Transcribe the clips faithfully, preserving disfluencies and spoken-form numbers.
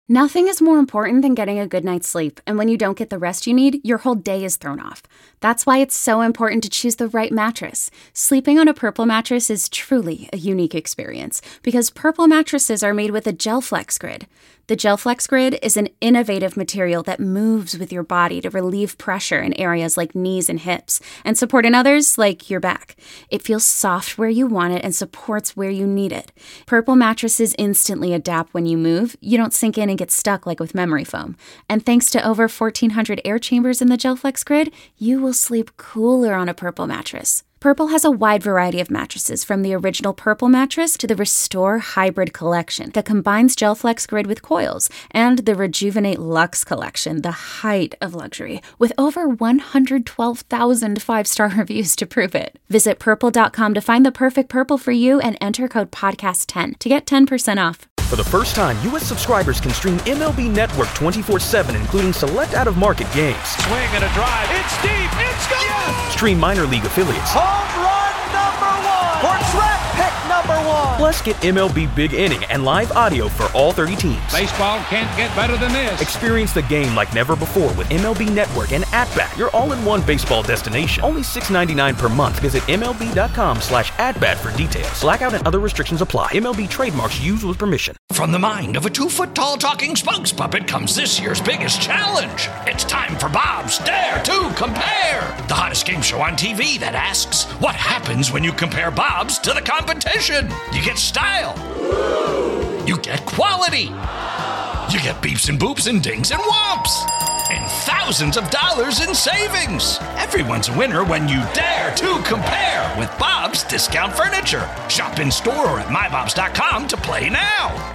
Nothing is more important than getting a good night's sleep, and when you don't get the rest you need, your whole day is thrown off. That's why it's so important to choose the right mattress. Sleeping on a Purple mattress is truly a unique experience, because Purple mattresses are made with a GelFlex Grid. The GelFlex Grid is an innovative material that moves with your body to relieve pressure in areas like knees and hips, and support in others like your back. It feels soft where you want it and supports where you need it. Purple mattresses instantly adapt when you move. You don't sink in and get stuck like with memory foam. And thanks to over fourteen hundred air chambers in the GelFlex Grid, you will sleep cooler on a Purple mattress. Purple has a wide variety of mattresses, from the original Purple mattress to the Restore Hybrid collection that combines GelFlex Grid with coils, and the Rejuvenate Luxe collection, the height of luxury, with over one hundred twelve thousand five-star reviews to prove it. Visit purple dot com to find the perfect Purple for you and enter code podcast ten to get ten percent off. For the first time, U S subscribers can stream M L B Network twenty-four seven, including select out-of-market games. Swing and a drive. It's deep. It's gone. Yes! Stream minor league affiliates. Home run number one. Or draft pick number one. Plus, get M L B Big Inning and live audio for all thirty teams. Baseball can't get better than this. Experience the game like never before with M L B Network and At-Bat, your all-in-one baseball destination. Only six dollars and ninety-nine cents per month. Visit M L B dot com slash at-bat for details. Blackout and other restrictions apply. M L B trademarks used with permission. From the mind of a two-foot-tall talking spokes puppet comes this year's biggest challenge. It's time for Bob's Dare to Compare, the hottest game show on T V that asks, what happens when you compare Bob's to the competition? You get style. You get quality. You get beeps and boops and dings and whomps. And thousands of dollars in savings. Everyone's a winner when you dare to compare with Bob's Discount Furniture. Shop in store or at my bobs dot com to play now.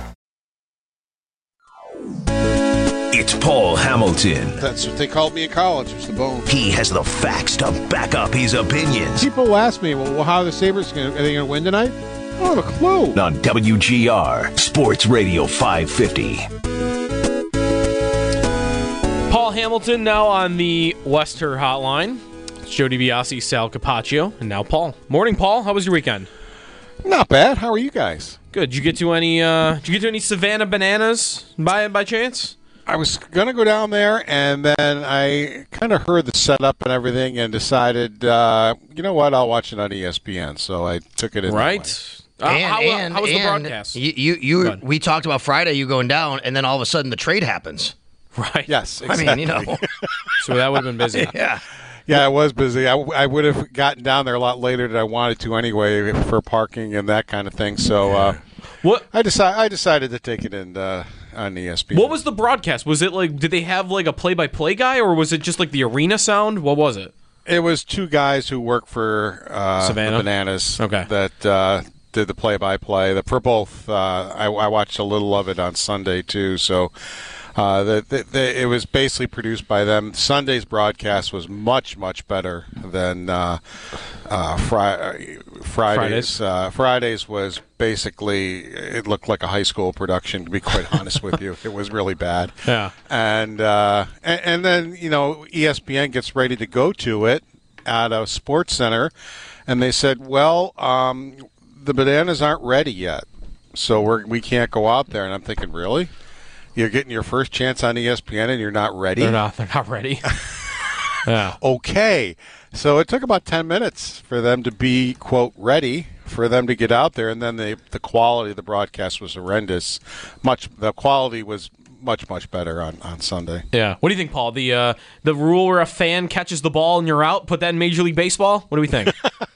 It's Paul Hamilton. That's what they called me in college. It's the bone. He has the facts to back up his opinions. People ask me, well, how are the Sabres going to, are they going to win tonight? I don't have a clue. On W G R, Sports Radio five fifty. Paul Hamilton now on the Wester Hotline. It's Joe DiBiase, Sal Capaccio, and now Paul. Morning, Paul. How was your weekend? Not bad. How are you guys? Good. Did you get to any? Uh, did you get to any Savannah bananas by by chance? I was going to go down there, and then I kind of heard the setup and everything and decided, uh, you know what, I'll watch it on E S P N. So I took it in. Right. Uh, and, how, and, how was the and broadcast? You, you, you we talked about Friday, you going down, and then all of a sudden the trade happens. Right. Yes, exactly. I mean, you know. So that would have been busy. Yeah. Yeah, I was busy. I, I would have gotten down there a lot later than I wanted to anyway for parking and that kind of thing. So uh, what I decided I decided to take it in uh, on E S P N. What was the broadcast? Was it like, did they have like a play-by-play guy, or was it just like the arena sound? What was it? It was two guys who work for uh, Savannah? the Bananas Okay. that uh, did the play-by-play. The, for both, uh, I, I watched a little of it on Sunday too. So. Uh, the, the, the, it was basically produced by them. Sunday's broadcast was much, much better than uh, uh, fri- Friday's. Fridays. Uh, Fridays was basically, it looked like a high school production, to be quite honest with you. It was really bad. Yeah. And, uh, and and then, you know, E S P N gets ready to go to it at a sports center, and they said, well, um, the Bananas aren't ready yet, so we're, we can't go out there. And I'm thinking, really? You're getting your first chance on E S P N and you're not ready? They're not. They're not ready. Yeah. Okay. So it took about ten minutes for them to be, quote, ready, for them to get out there, and then the the quality of the broadcast was horrendous. Much the quality was much, much better on, on Sunday. Yeah. What do you think, Paul? The uh, the rule where a fan catches the ball and you're out, put that in Major League Baseball? What do we think?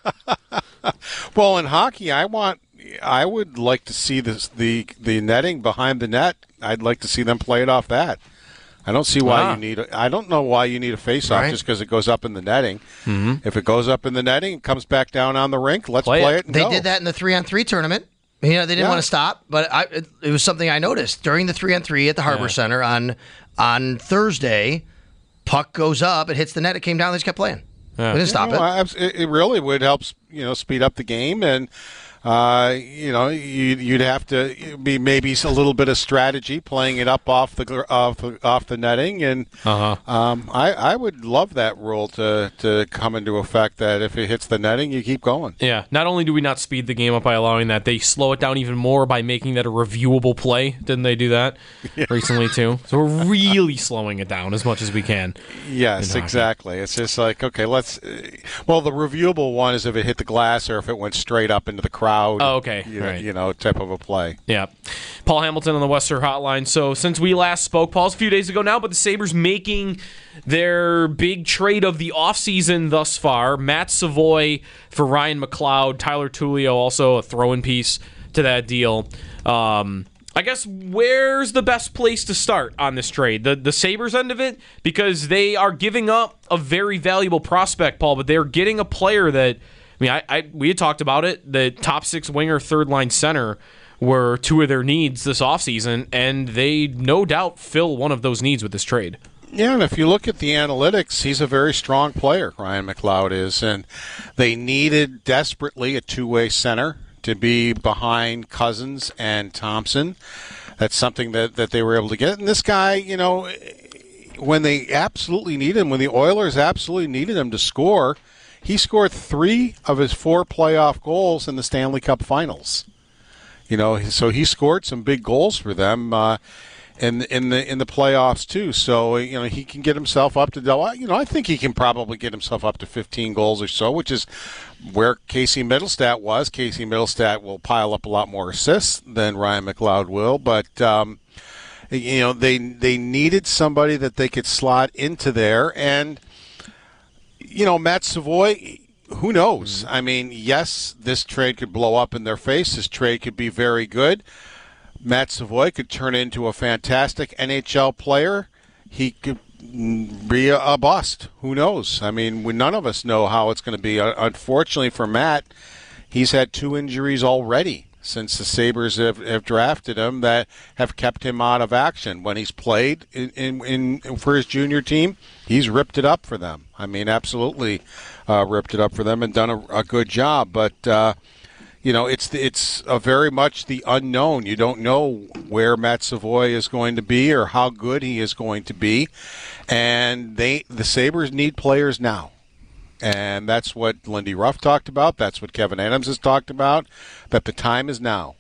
Well, in hockey, I want I would like to see this, the the netting behind the net. I'd like to see them play it off that. I don't see why ah. you need. A, I don't know why you need a face-off Right. just because it goes up in the netting. Mm-hmm. If it goes up in the netting, it comes back down on the rink. Let's play, Play play it. it. and They go. did that in the three-on-three tournament. You know, they didn't Yeah. want to stop, but I, it, it was something I noticed during the three-on-three at the Harbor Yeah. Center on on Thursday. Puck goes up, it hits the net, it came down, they just kept playing. Yeah. They didn't stop No, it. I- it. It really would help, you know, speed up the game. And Uh, you know, you, you'd have to be maybe a little bit of strategy, playing it up off the off, off the netting, and uh-huh. um, I, I would love that rule to, to come into effect. That if it hits the netting, you keep going. Yeah. Not only do we not speed the game up by allowing that, they slow it down even more by making that a reviewable play. Didn't they do that yeah. recently too? So we're really slowing it down as much as we can. Yes, exactly. It's just like, okay, let's. Well, the reviewable one is if it hit the glass or if it went straight up into the crowd. Oh, okay. You know, right. you know, type of a play. Yeah. Paul Hamilton on the Western Hotline. So since we last spoke, Paul's a few days ago now, but the Sabres making their big trade of the offseason thus far. Matt Savoy for Ryan McLeod. Tyler Tullio also a throw-in piece to that deal. Um, I guess where's the best place to start on this trade? The the Sabres end of it? Because they are giving up a very valuable prospect, Paul, but they're getting a player that, I mean, I, I we had talked about it. The top six winger, third line center were two of their needs this offseason, and they no doubt fill one of those needs with this trade. Yeah, and if you look at the analytics, he's a very strong player, Ryan McLeod is, and they needed desperately a two-way center to be behind Cousins and Thompson. That's something that, that they were able to get. And this guy, you know, when they absolutely needed him, when the Oilers absolutely needed him to score, he scored three of his four playoff goals in the Stanley Cup Finals. You know, so he scored some big goals for them uh, in in the in the playoffs too. So you know, he can get himself up to, you know, I think he can probably get himself up to fifteen goals or so, which is where Casey Middlestat was. Casey Middlestat will pile up a lot more assists than Ryan McLeod will, but um, you know, they they needed somebody that they could slot into there, and you know, Matt Savoy, who knows? I mean, yes, this trade could blow up in their face. This trade could be very good. Matt Savoy could turn into a fantastic N H L player. He could be a bust. Who knows? I mean, we, none of us know how it's going to be. Unfortunately for Matt, he's had two injuries already since the Sabres have, have drafted him that have kept him out of action. When he's played in, in, in for his junior team, he's ripped it up for them. I mean, absolutely uh, ripped it up for them and done a, a good job. But, uh, you know, it's it's a very much the unknown. You don't know where Matt Savoy is going to be or how good he is going to be. And they the Sabres need players now. And that's what Lindy Ruff talked about. That's what Kevin Adams has talked about, that the time is now.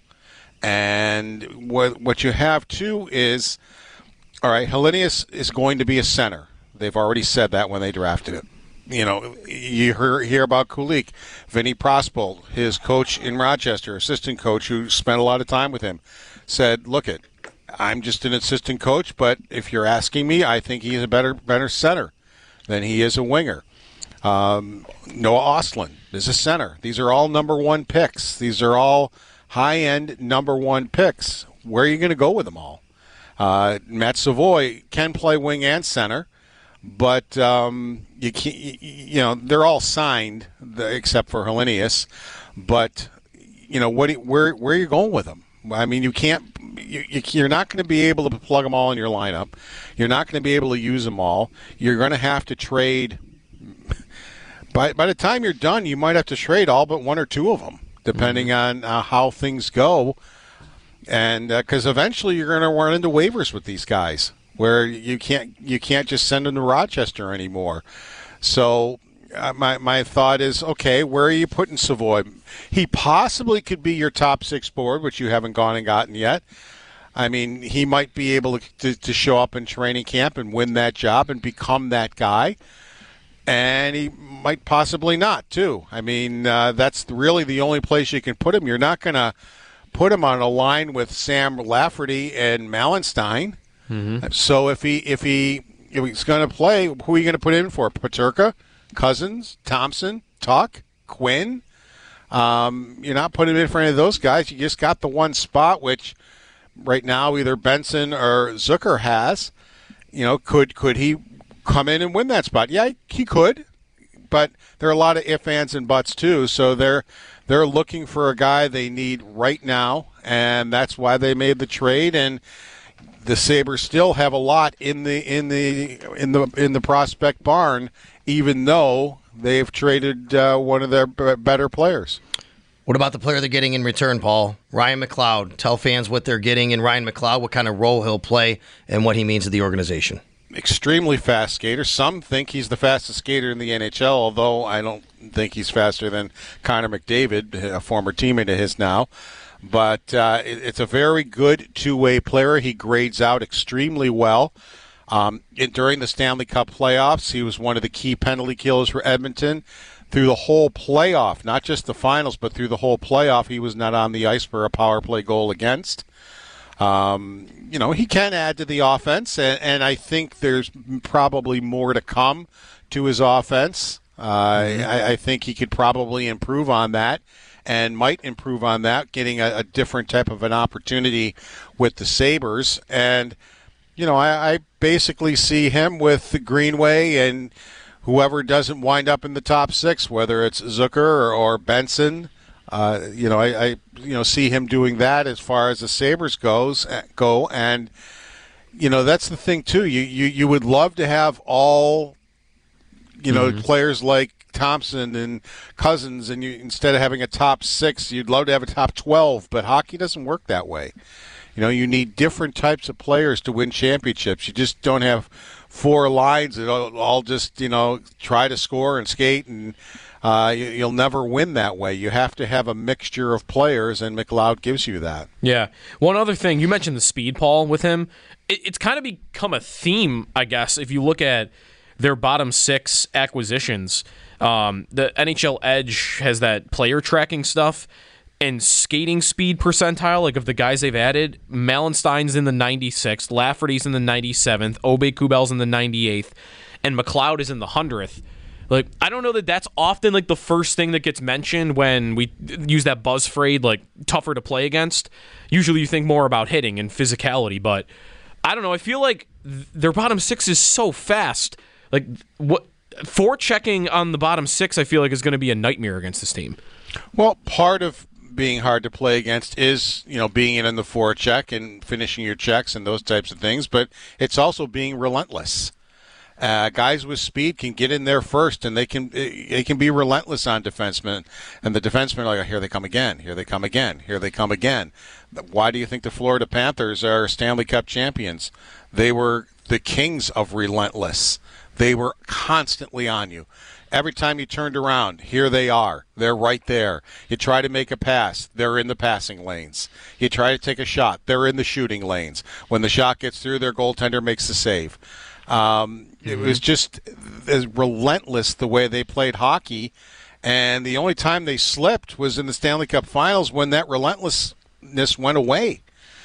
And what what you have, too, is, all right, Helenius is going to be a center. They've already said that when they drafted it. You know, you hear, hear about Kulik. Vinny Prospol, his coach in Rochester, assistant coach who spent a lot of time with him, said, look, it, I'm just an assistant coach, but if you're asking me, I think he's a better better center than he is a winger. Um, Noah Ostlund is a center. These are all number one picks. These are all high-end number one picks. Where are you going to go with them all? Uh, Matt Savoy can play wing and center, but um, you can't, you know, they're all signed except for Helenius. But you know, what? Where where are you going with them? I mean, you can't. You, you're not going to be able to plug them all in your lineup. You're not going to be able to use them all. You're going to have to trade. By by the time you're done, you might have to trade all but one or two of them, depending mm-hmm. on uh, how things go. And because uh, eventually you're going to run into waivers with these guys, where you can't you can't just send them to Rochester anymore. So uh, my my thought is, okay, where are you putting Savoy? He possibly could be your top six board, which you haven't gone and gotten yet. I mean, he might be able to to show up in training camp and win that job and become that guy. And he might possibly not, too. I mean, uh, that's really the only place you can put him. You're not going to put him on a line with Sam Lafferty and Malenstein. Mm-hmm. So if he if he if he's going to play, who are you going to put in for? Paterka, Cousins, Thompson, Tuck, Quinn? Um, you're not putting him in for any of those guys. You just got the one spot, which right now either Benson or Zucker has. You know, could could he come in and win that spot? Yeah, he could, but there are a lot of ifs, ands, and buts too. So they're they're looking for a guy they need right now, and that's why they made the trade. And the Sabres still have a lot in the in the in the in the prospect barn, even though they've traded uh, one of their b- better players. What about the player they're getting in return, Paul? Ryan McLeod. Tell fans what they're getting in Ryan McLeod, what kind of role he'll play, and what he means to the organization. Extremely fast skater. Some think he's the fastest skater in the N H L, although I don't think he's faster than Connor McDavid, a former teammate of his now. But uh, it, it's a very good two-way player. He grades out extremely well. Um, it, during the Stanley Cup playoffs, he was one of the key penalty killers for Edmonton. Through the whole playoff, not just the finals, but through the whole playoff, he was not on the ice for a power play goal against. Um, you know, he can add to the offense, and, and I think there's probably more to come to his offense. Uh, mm-hmm. I, I think he could probably improve on that and might improve on that, getting a, a different type of an opportunity with the Sabres. And, you know, I, I basically see him with the Greenway and whoever doesn't wind up in the top six, whether it's Zucker or, or Benson. Uh, you know, I, I you know see him doing that as far as the Sabres goes go, and you know that's the thing too. You you, you would love to have all, you know, mm-hmm. players like Thompson and Cousins, and you instead of having a top six, you'd love to have a top twelve. But hockey doesn't work that way. You know, you need different types of players to win championships. You just don't have four lines that all, all just you know try to score and skate and. Uh, you, you'll never win that way. You have to have a mixture of players, and McLeod gives you that. Yeah. One other thing, you mentioned the speed, Paul, with him. It, it's kind of become a theme, I guess, if you look at their bottom six acquisitions. Um, the N H L Edge has that player tracking stuff, and skating speed percentile, like of the guys they've added, Malenstein's in the ninety-sixth, Lafferty's in the ninety-seventh, Obey-Kubel's in the ninety-eighth, and McLeod is in the hundredth. Like, I don't know that that's often, like, the first thing that gets mentioned when we use that buzz phrase, like, tougher to play against. Usually you think more about hitting and physicality, but I don't know. I feel like th- their bottom six is so fast. Like, what forechecking on the bottom six, I feel like, is going to be a nightmare against this team. Well, part of being hard to play against is, you know, being in the forecheck and finishing your checks and those types of things, but it's also being relentless. Uh, guys with speed can get in there first, and they can they can be relentless on defensemen. And the defensemen are like, oh, here they come again, here they come again, here they come again. Why do you think the Florida Panthers are Stanley Cup champions? They were the kings of relentless. They were constantly on you. Every time you turned around, here they are. They're right there. You try to make a pass, they're in the passing lanes. You try to take a shot, they're in the shooting lanes. When the shot gets through, their goaltender makes the save. Um, it mm-hmm. was just as relentless the way they played hockey, and the only time they slipped was in the Stanley Cup Finals when that relentlessness went away,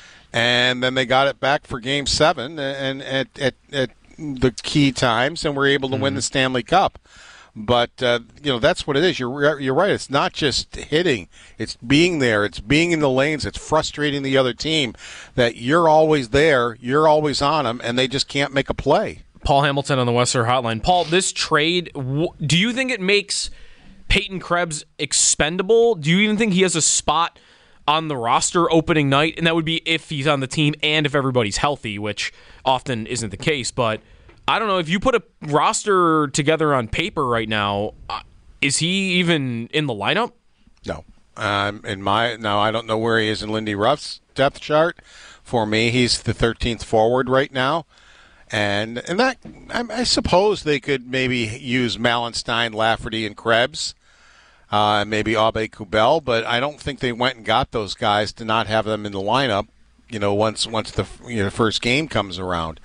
and then they got it back for Game Seven and at at, at the key times, and were able to mm-hmm. win the Stanley Cup. But uh, you know that's what it is. You're you're right. It's not just hitting; it's being there. It's being in the lanes. It's frustrating the other team that you're always there, you're always on them, and they just can't make a play. Paul Hamilton on the Western Hotline. Paul, this trade, do you think it makes Peyton Krebs expendable? Do you even think he has a spot on the roster opening night? And that would be if he's on the team and if everybody's healthy, which often isn't the case, but. I don't know, if you put a roster together on paper right now, uh, is he even in the lineup? No. Um, in my now, I don't know where he is in Lindy Ruff's depth chart. For me, he's the thirteenth forward right now. And and that I, I suppose they could maybe use Malenstein, Lafferty, and Krebs, uh, maybe Aube-Kubel, but I don't think they went and got those guys to not have them in the lineup, you know, once once the you know, first game comes around.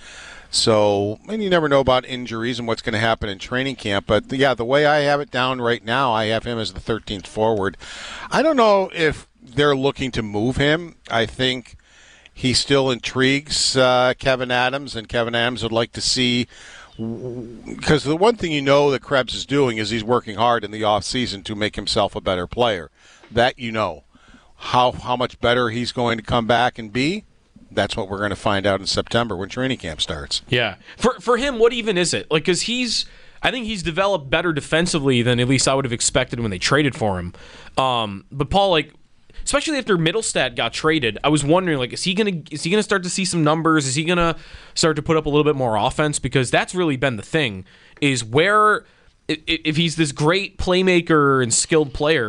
So, and you never know about injuries and what's going to happen in training camp. But, yeah, the way I have it down right now, I have him as the thirteenth forward. I don't know if they're looking to move him. I think he still intrigues uh, Kevin Adams, and Kevin Adams would like to see – because the one thing you know that Krebs is doing is he's working hard in the offseason to make himself a better player. That you know. How how much better he's going to come back and be? That's what we're going to find out in September when training camp starts. Yeah. For for him, what even is it? Like, because he's, I think he's developed better defensively than at least I would have expected when they traded for him. Um, but Paul, like, especially after Middlestat got traded, I was wondering, like, is he gonna is he gonna start to see some numbers? Is he gonna start to put up a little bit more offense? Because that's really been the thing. Is where if he's this great playmaker and skilled player.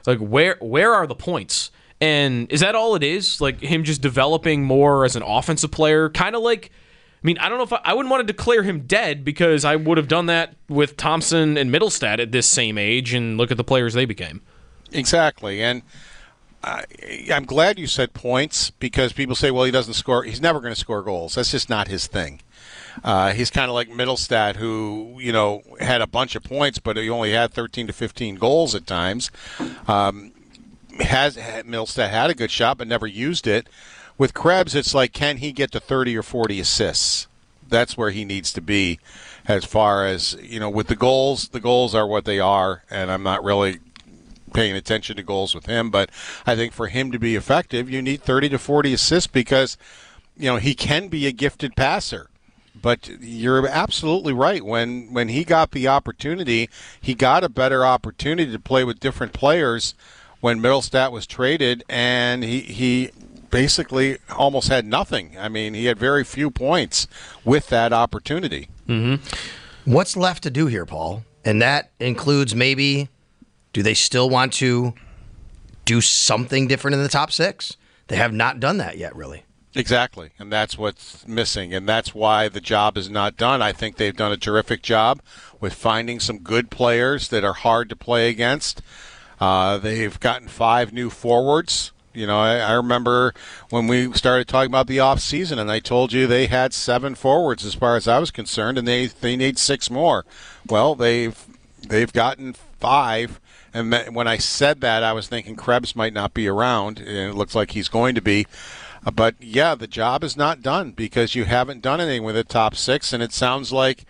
It's like, where where are the points? And is that all it is? Like him just developing more as an offensive player? Kind of like, I mean, I don't know if I, I wouldn't want to declare him dead because I would have done that with Thompson and Middlestat at this same age, and look at the players they became. Exactly. And I, I'm glad you said points because people say, well, he doesn't score. He's never going to score goals. That's just not his thing. Uh, he's kind of like Middlestat, who, you know, had a bunch of points, but he only had thirteen to fifteen goals at times. Um, has Middlestat had a good shot, but never used it. With Krebs, it's like, can he get to thirty or forty assists? That's where he needs to be as far as, you know, with the goals. The goals are what they are, and I'm not really paying attention to goals with him. But I think for him to be effective, you need thirty to forty assists because, you know, he can be a gifted passer. But you're absolutely right. When when he got the opportunity, he got a better opportunity to play with different players when Middlestat was traded, and he he basically almost had nothing. I mean, he had very few points with that opportunity. Mm-hmm. What's left to do here, Paul? And that includes maybe, do they still want to do something different in the top six? They have not done that yet, really. Exactly, and that's what's missing, and that's why the job is not done. I think they've done a terrific job with finding some good players that are hard to play against. Uh, they've gotten five new forwards. You know, I, I remember when we started talking about the off season, and I told you they had seven forwards as far as I was concerned, and they they need six more. Well, they've they've gotten five. And when I said that, I was thinking Krebs might not be around, and it looks like he's going to be. But, yeah, the job is not done because you haven't done anything with the top six, and it sounds like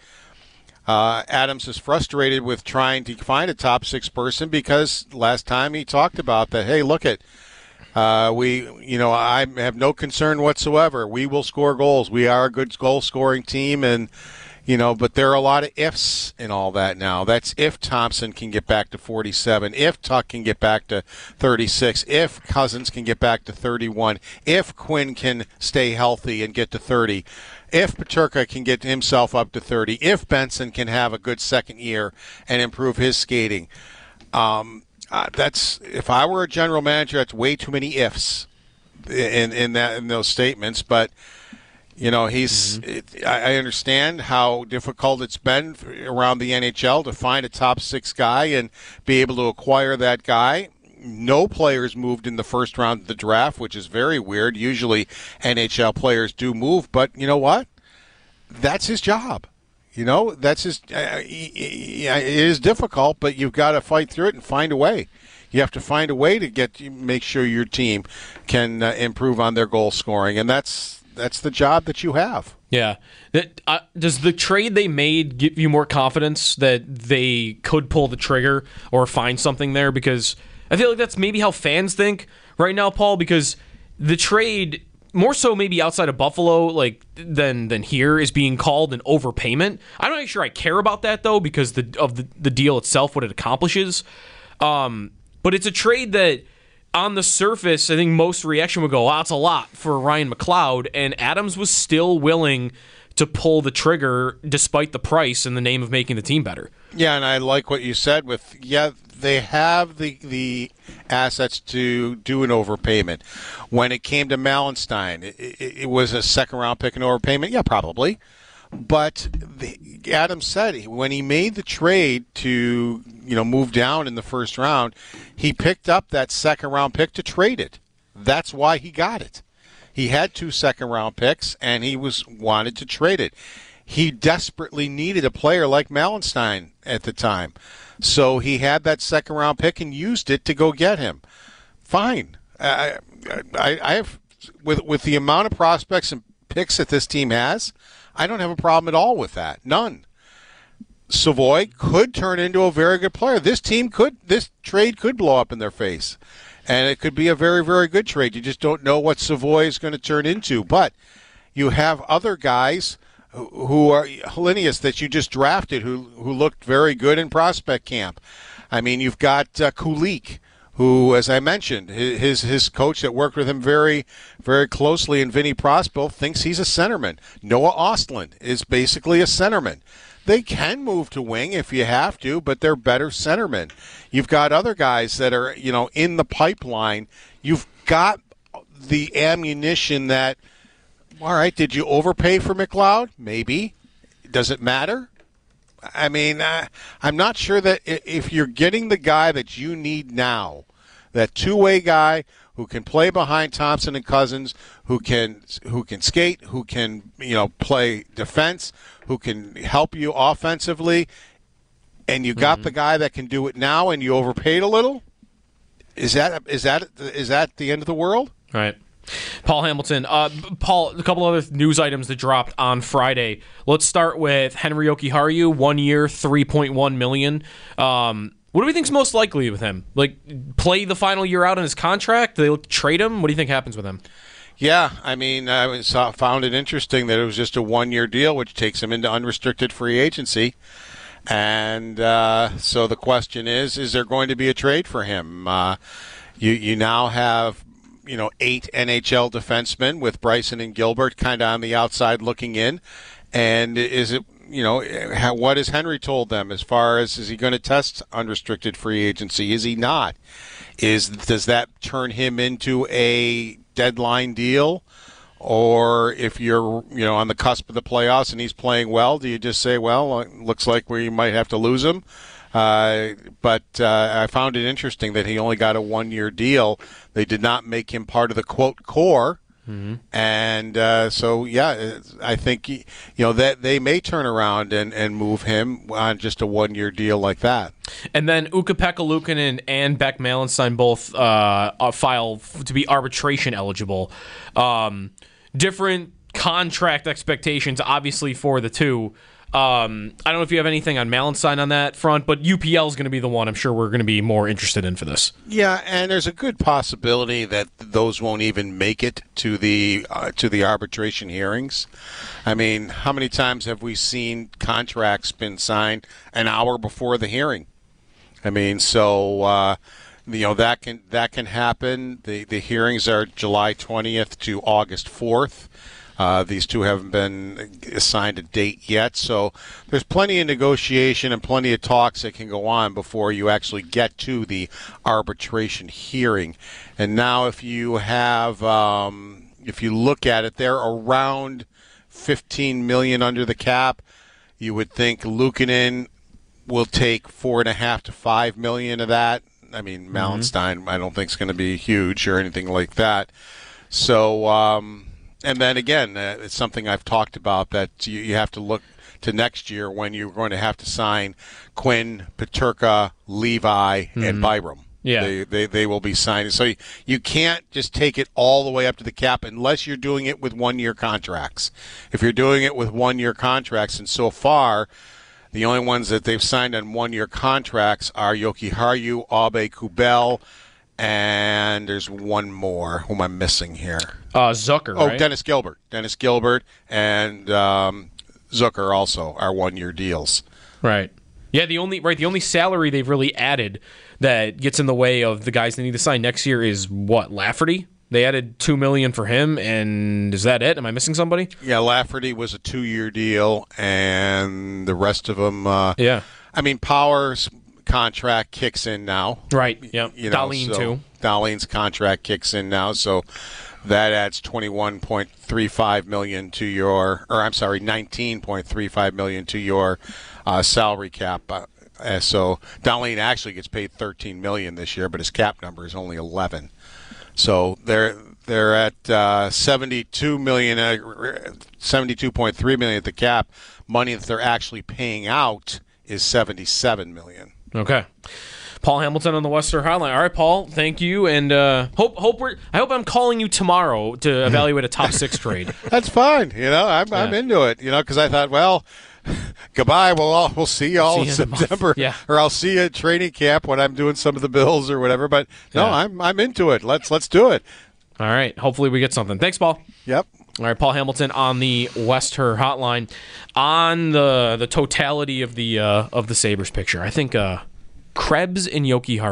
uh, Adams is frustrated with trying to find a top six person because last time he talked about that, hey, look at, uh, we, you know, I have no concern whatsoever. We will score goals. We are a good goal-scoring team, and, you know, but there are a lot of ifs in all that now. That's if Thompson can get back to forty-seven, if Tuck can get back to thirty-six, if Cousins can get back to thirty-one, if Quinn can stay healthy and get to thirty, if Peterka can get himself up to thirty, if Benson can have a good second year and improve his skating. Um, uh, that's if I were a general manager, that's way too many ifs in in that in those statements, but. You know, he's. Mm-hmm. It, I understand how difficult it's been around the N H L to find a top six guy and be able to acquire that guy. No players moved in the first round of the draft, which is very weird. Usually N H L players do move, but you know what? That's his job. You know, that's his. Uh, it is difficult, but you've got to fight through it and find a way. You have to find a way to get make sure your team can uh, improve on their goal scoring, and that's. That's the job that you have. Yeah. That, uh, does the trade they made give you more confidence that they could pull the trigger or find something there? Because I feel like that's maybe how fans think right now, Paul, because the trade, more so maybe outside of Buffalo like than than here, is being called an overpayment. I'm not sure I care about that, though, because the, of the, the deal itself, what it accomplishes. Um, but it's a trade that... On the surface, I think most reaction would go, wow, that's a lot for Ryan McLeod, and Adams was still willing to pull the trigger despite the price in the name of making the team better. Yeah, and I like what you said with, yeah, they have the the assets to do an overpayment. When it came to Malenstein, it, it, it was a second-round pick and overpayment? Yeah, probably. But the, Adams said when he made the trade to, you know, move down in the first round, he picked up that second round pick to trade it. That's why he got it. He had two second round picks and he was wanted to trade it. He desperately needed a player like Malenstein at the time. So he had that second round pick and used it to go get him. Fine. I I, I have with with the amount of prospects and picks that this team has, I don't have a problem at all with that. None. Savoy could turn into a very good player. This team could, this trade could blow up in their face. And it could be a very, very good trade. You just don't know what Savoy is going to turn into. But you have other guys who are, Hellenius, that you just drafted who, who looked very good in prospect camp. I mean, you've got uh, Kulik, who, as I mentioned, his his coach that worked with him very, very closely, and Vinny Prospel, thinks he's a centerman. Noah Ostlund is basically a centerman. They can move to wing if you have to, but they're better centermen. You've got other guys that are, you know, in the pipeline. You've got the ammunition that, all right, did you overpay for McLeod? Maybe. Does it matter? I mean, uh, I'm not sure that if you're getting the guy that you need now, that two-way guy who can play behind Thompson and Cousins, who can who can skate, who can, you know, play defense, who can help you offensively, and you got mm-hmm. the guy that can do it now, and you overpaid a little. Is that is that is that the end of the world? All right. Paul Hamilton. Uh, Paul, a couple other news items that dropped on Friday. Let's start with Henry Jokiharju, one year, three point one million dollars. Um, what do we think's most likely with him? Like, play the final year out on his contract? Do they trade him? What do you think happens with him? Yeah, I mean, I saw, found it interesting that it was just a one-year deal, which takes him into unrestricted free agency. And uh, so the question is, is there going to be a trade for him? Uh, you you now have, you know, eight N H L defensemen with Bryson and Gilbert kind of on the outside looking in. And is it, you know, how, what has Henry told them as far as, is he going to test unrestricted free agency? Is he not? Is does that turn him into a deadline deal? Or if you're, you know, on the cusp of the playoffs and he's playing well, do you just say, well, it looks like we might have to lose him? Uh, but uh, I found it interesting that he only got a one-year deal. They did not make him part of the, quote, core. Mm-hmm. And uh, so, yeah, I think, you know, that they may turn around and, and move him on just a one-year deal like that. And then Ukko-Pekka Luukkonen and Beck Malenstein both uh, file to be arbitration eligible. Um, different contract expectations, obviously, for the two. Um, I don't know if you have anything on Malenstein on that front, but U P L is going to be the one I'm sure we're going to be more interested in for this. Yeah, and there's a good possibility that those won't even make it to the uh, to the arbitration hearings. I mean, how many times have we seen contracts been signed an hour before the hearing? I mean, so uh, you know that can that can happen. The the hearings are July twentieth to August fourth. Uh, these two haven't been assigned a date yet, so there's plenty of negotiation and plenty of talks that can go on before you actually get to the arbitration hearing. And now if you have, um, if you look at it, they're around fifteen million dollars under the cap. You would think Luukkonen will take four and a half to five million of that. I mean, mm-hmm. Malenstein, I don't think is going to be huge or anything like that. So, um, and then again, uh, it's something I've talked about that you, you have to look to next year when you're going to have to sign Quinn, Peterka, Levi, mm-hmm. and Byram. Yeah, they, they they will be signing. So you, you can't just take it all the way up to the cap unless you're doing it with one-year contracts. If you're doing it with one-year contracts, and so far, the only ones that they've signed on one-year contracts are Jokiharju, Abe Kubel, and there's one more. Who am I missing here? Uh, Zucker, Oh, right? Dennis Gilbert. Dennis Gilbert and um, Zucker also are one-year deals. Right. Yeah, the only right the only salary they've really added that gets in the way of the guys they need to sign next year is what, Lafferty? They added two million dollars for him, and is that it? Am I missing somebody? Yeah, Lafferty was a two-year deal, and the rest of them. Uh, yeah. I mean, Power's contract kicks in now. Right. Yeah. You know, Dahlin so too. Dahlin's contract kicks in now, so that adds twenty-one point three five million dollars to your, or I'm sorry, nineteen point three five million dollars to your uh, salary cap. Uh, Uh, so Dahlin actually gets paid thirteen million dollars this year, but his cap number is only eleven. So they're they're at uh, seventy-two million dollars, uh, seventy-two point three million dollars at the cap. Money that they're actually paying out is seventy-seven million dollars. Okay. Paul Hamilton on the Western Hotline. All right, Paul, thank you, and uh, hope hope we're. I hope I'm calling you tomorrow to evaluate a top six trade. That's fine. You know, I'm yeah. I'm into it. You know, because I thought, well, goodbye. We'll all, we'll see you all see in September, yeah. or I'll see you at training camp when I'm doing some of the bills or whatever. But no, yeah. I'm I'm into it. Let's let's do it. All right. Hopefully we get something. Thanks, Paul. Yep. All right, Paul Hamilton on the Western Hotline. On the the totality of the uh, of the Sabres picture, I think uh, Krebs and Jokiharju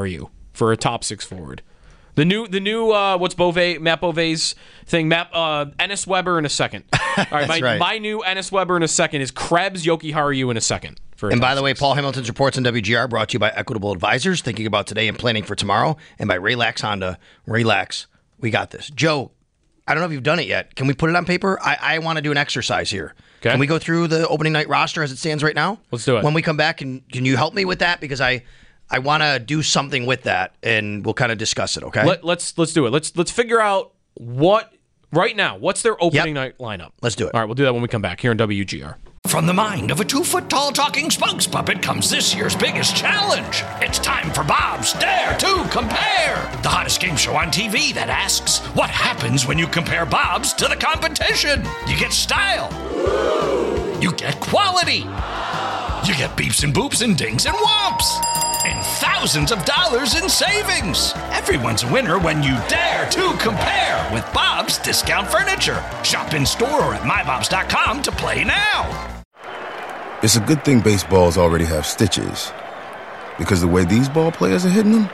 for a top six forward. The new, the new, uh, what's Beauvais, Matt Beauvais' thing? Matt, uh, Ennis Weber in a second. All right, my, right. my new Ennis Weber in a second is Krebs Yoki Haru in a second. For a and by top the way, six. Paul Hamilton's reports on W G R brought to you by Equitable Advisors, thinking about today and planning for tomorrow, and by Relax Honda. Relax, we got this. Joe, I don't know if you've done it yet. Can we put it on paper? I, I want to do an exercise here. Okay. Can we go through the opening night roster as it stands right now? Let's do it. When we come back, can, can you help me with that? Because I... I want to do something with that, and we'll kind of discuss it, okay? Let, let's let's do it. Let's let's figure out what, right now, what's their opening Yep. night lineup. Let's do it. All right, we'll do that when we come back here on W G R. From the mind of a two-foot-tall talking spokes puppet comes this year's biggest challenge. It's time for Bob's Dare to Compare, the hottest game show on T V that asks, what happens when you compare Bob's to the competition? You get style. You get quality. You get beeps and boops and dings and whomps. And thousands of dollars in savings. Everyone's a winner when you dare to compare with Bob's Discount Furniture. Shop in store or at my bobs dot com to play now. It's a good thing baseballs already have stitches. Because the way these ball players are hitting them?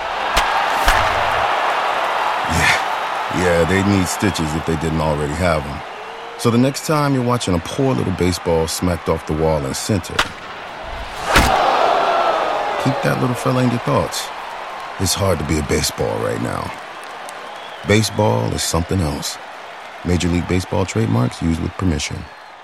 Yeah, yeah, they need stitches if they didn't already have them. So the next time you're watching a poor little baseball smacked off the wall in center, keep that little fella in your thoughts. It's hard to be a baseball right now. Baseball is something else. Major League Baseball trademarks used with permission.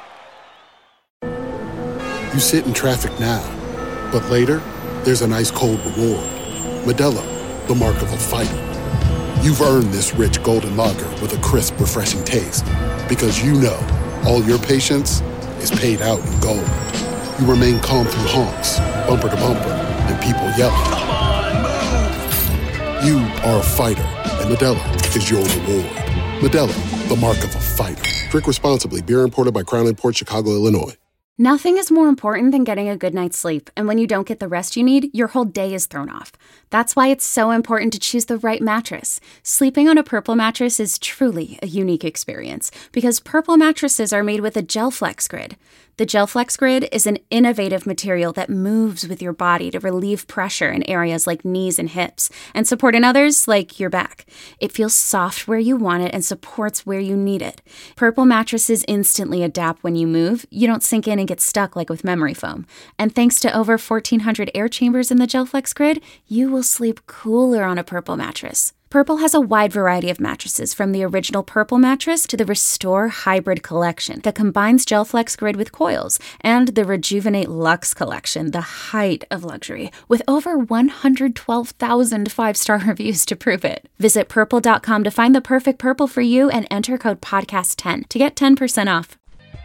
You sit in traffic now, but later, there's an ice-cold reward. Modelo, the mark of a fighter. You've earned this rich golden lager with a crisp, refreshing taste. Because you know, all your patience is paid out in gold. You remain calm through honks, bumper to bumper, and people yelling. Come on, move! You are a fighter, and Modelo is your reward. Modelo, the mark of a fighter. Drink responsibly. Beer imported by Crown Imports, Chicago, Illinois. Nothing is more important than getting a good night's sleep, and when you don't get the rest you need, your whole day is thrown off. That's why it's so important to choose the right mattress. Sleeping on a Purple mattress is truly a unique experience, because Purple mattresses are made with a GelFlex Grid. The GelFlex Grid is an innovative material that moves with your body to relieve pressure in areas like knees and hips, and support in others like your back. It feels soft where you want it and supports where you need it. Purple mattresses instantly adapt when you move. You don't sink in and get stuck like with memory foam. And thanks to over fourteen hundred air chambers in the GelFlex Grid, you will sleep cooler on a Purple mattress. Purple has a wide variety of mattresses, from the original Purple mattress to the Restore Hybrid collection that combines GelFlex Grid with coils, and the Rejuvenate Luxe collection, the height of luxury, with over one hundred twelve thousand five-star reviews to prove it. Visit purple dot com to find the perfect Purple for you and enter code podcast ten to get ten percent off.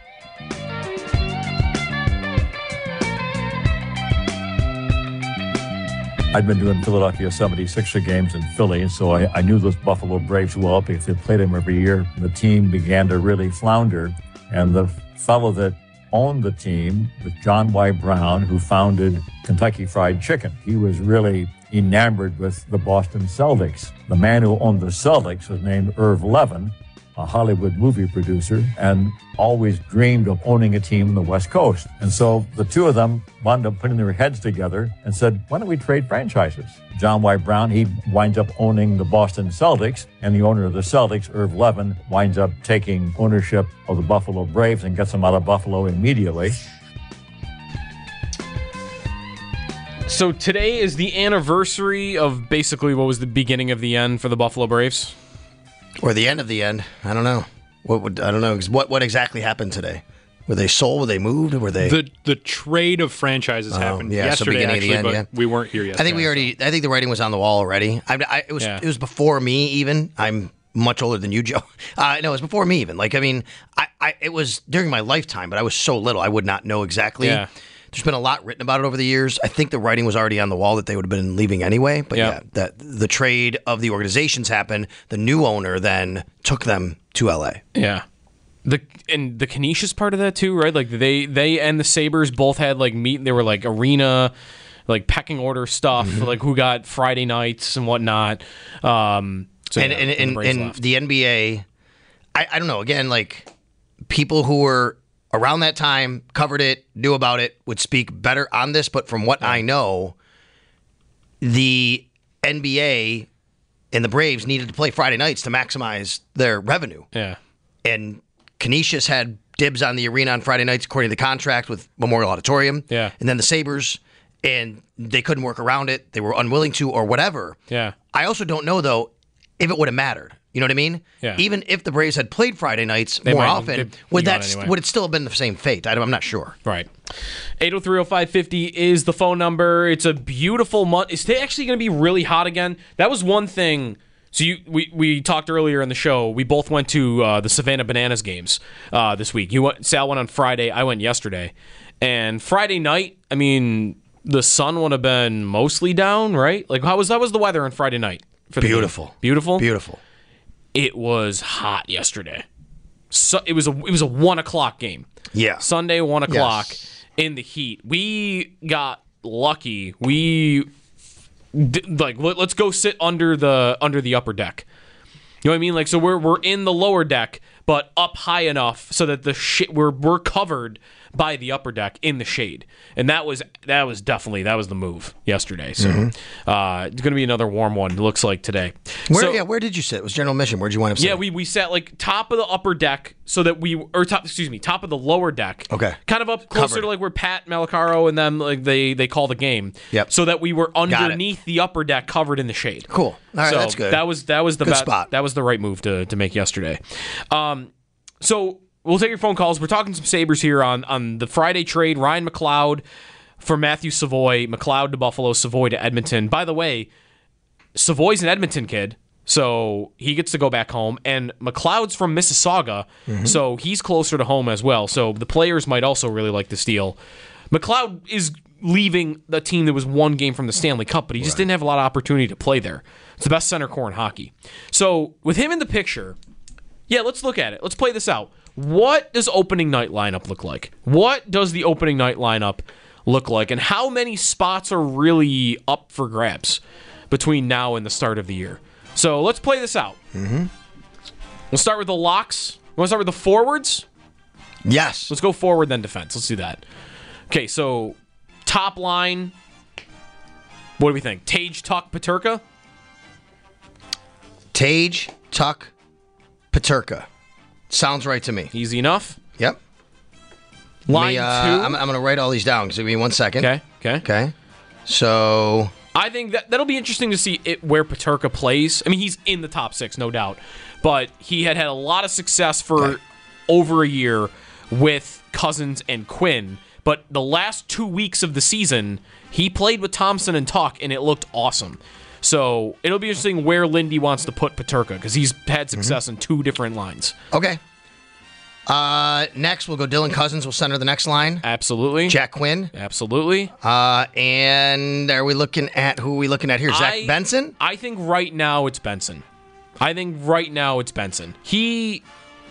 I'd been doing Philadelphia seventy-sixer games in Philly, so I, I knew those Buffalo Braves well because they played them every year. The team began to really flounder, and the fellow that owned the team was John Y. Brown, who founded Kentucky Fried Chicken. He was really enamored with the Boston Celtics. The man who owned the Celtics was named Irv Levin, a Hollywood movie producer, and always dreamed of owning a team in the West Coast. And so the two of them wound up putting their heads together and said, why don't we trade franchises? John Y. Brown, he winds up owning the Boston Celtics, and the owner of the Celtics, Irv Levin, winds up taking ownership of the Buffalo Braves and gets them out of Buffalo immediately. So today is the anniversary of basically what was the beginning of the end for the Buffalo Braves? Or the end of the end. I don't know. What would I don't know. What what exactly happened today? Were they sold? Were they moved? Or were they? The the trade of franchises oh, happened yeah, yesterday, so beginning actually, of the end, but yeah. we weren't here yesterday. I think we already. I think the writing was on the wall already. I, I, it was. Yeah. It was before me even. I'm much older than you, Joe. Uh, no, it was before me even. Like I mean, I, I it was during my lifetime, but I was so little, I would not know exactly. Yeah. There's been a lot written about it over the years. I think the writing was already on the wall that they would have been leaving anyway. But Yeah. yeah, that the trade of the organizations happened. The new owner then took them to L A. Yeah. The and the Canisius part of that too, right? Like they they and the Sabres both had like meet. They were like arena, like pecking order stuff, Mm-hmm. like who got Friday nights and whatnot. Um, so and yeah, and, the and, Braves and left. the N B A, I, I don't know. Again, like people who were around that time, covered it, knew about it, would speak better on this. But from what I know, the N B A and the Braves needed to play Friday nights to maximize their revenue. Yeah. And Canisius had dibs on the arena on Friday nights according to the contract with Memorial Auditorium. Yeah. And then the Sabres, and they couldn't work around it. They were unwilling to or whatever. Yeah. I also don't know, though, if it would have mattered. You know what I mean? Yeah. Even if the Braves had played Friday nights They more might- often, they'd would be that gone anyway. would it still have been the same fate? I don't, I'm not sure. Right. eight oh three oh five fifty is the phone number. It's a beautiful month. Is today actually going to be really hot again? That was one thing. So you, we, we talked earlier in the show. We both went to uh, the Savannah Bananas games uh, this week. You went, Sal went on Friday. I went yesterday. And Friday night, I mean, the sun would have been mostly down, right? Like how was that was the weather on Friday night? For the Beautiful. game? Beautiful. Beautiful. It was hot yesterday. So it was a it was a one o'clock game. Yeah. Sunday one o'clock Yes. in the heat. We got lucky. We d- like let, let's go sit under the under the upper deck. You know what I mean? Like so we're we're in the lower deck, but up high enough so that the shit we're we're covered by the upper deck in the shade. And that was that was definitely that was the move yesterday. So Mm-hmm. uh, it's going to be another warm one. It looks like today. Where, So- yeah, where did you sit? It was General Mission. Where did you wind up sitting? yeah, we, we sat like top of the upper deck so that we or top excuse me, top of the lower deck. Okay. Kind of up closer Covered. to like where Pat Malacaro and them like they they call the game. Yep. So that we were it. underneath the upper deck covered in the shade. Cool. All right, so that's good. That was that was the Good best spot. that was the right move to to make yesterday. Um so we'll take your phone calls. We're talking some Sabres here on on the Friday trade. Ryan McLeod for Matthew Savoy, McLeod to Buffalo, Savoy to Edmonton. By the way, Savoy's an Edmonton kid, so he gets to go back home. And McLeod's from Mississauga, Mm-hmm. so he's closer to home as well. So the players might also really like this deal. McLeod is leaving the team that was one game from the Stanley Cup, but he just didn't have a lot of opportunity to play there. It's the best center core in hockey. So with him in the picture, yeah, let's look at it. Let's play this out. What does opening night lineup look like? What does the opening night lineup look like? And how many spots are really up for grabs between now and the start of the year? So let's play this out. Mm-hmm. We'll start with the locks. You want to start with the forwards? Yes. Let's go forward, then defense. Let's do that. Okay, so top line. What do we think? Tage, Tuck, Paterka? Tage, Tuck, Paterka. Sounds right to me. Easy enough. Yep. Line Me, uh, two. I'm, I'm going to write all these down. Give me one second. Okay, okay. Okay. So I think that that'll be interesting to see it where Paterka plays. I mean, he's in the top six, no doubt, but he had had a lot of success for Okay. over a year with Cousins and Quinn. But the last two weeks of the season, he played with Thompson and Tuck, and it looked awesome. So it'll be interesting where Lindy wants to put Paterka because he's had success in two different lines. Okay. Uh, next, we'll go Dylan Cousins. We'll center the next line. Absolutely. Jack Quinn. Absolutely. Uh, and are we looking at, who are we looking at here? Zach I- Benson? I think right now it's Benson. I think right now it's Benson. He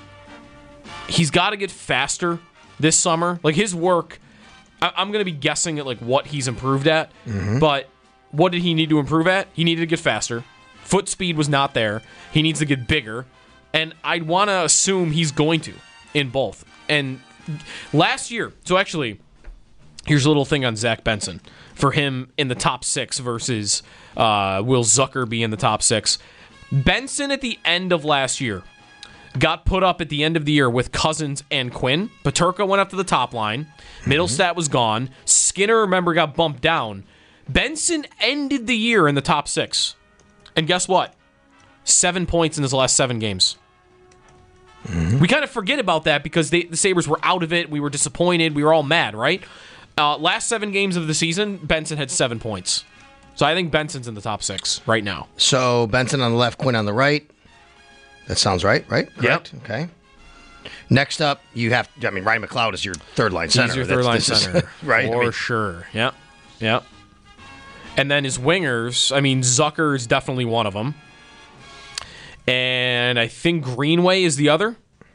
he's got to get faster this summer. Like his work, I, I'm going to be guessing at like what he's improved at. Mm-hmm. But what did he need to improve at? He needed to get faster. Foot speed was not there. He needs to get bigger, and I'd want to assume he's going to in both. And last year, so actually, here's a little thing on Zach Benson for him in the top six versus uh, will Zucker be in the top six. Benson at the end of last year got put up at the end of the year with Cousins and Quinn. Paterka went up to the top line. Middlestat was gone. Skinner, remember, got bumped down. Benson ended the year in the top six. And guess what? Seven points in his last seven games. Mm-hmm. We kind of forget about that because they, the Sabres were out of it. We were disappointed. We were all mad, right? Uh, last seven games of the season, Benson had seven points. So I think Benson's in the top six right now. So Benson on the left, Quinn on the right. That sounds right, right? Correct? Yep. Okay. Next up, you have, I mean, Ryan McLeod is your third line center. He's your That's- third line this is- center. right? For I mean, sure. Yep. Yep. And then his wingers, I mean, Zucker is definitely one of them. And I think Greenway is the other.